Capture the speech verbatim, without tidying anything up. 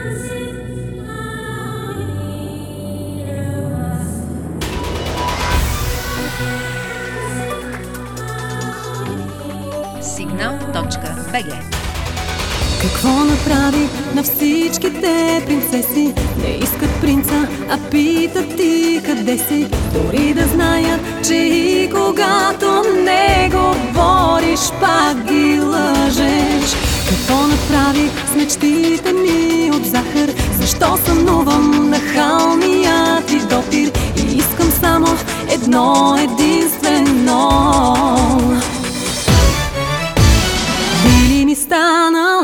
Сигнал точка би джи. Какво направи на всичките принцеси? Не искат принца, а питат ти къде си. Дори да знаят, че и когато не говориш, пак ги лъжеш. Какво направи с мечтите ми от захар? Защо сънувам на халмия ти допир? И искам само едно единствено. Би ли ми станал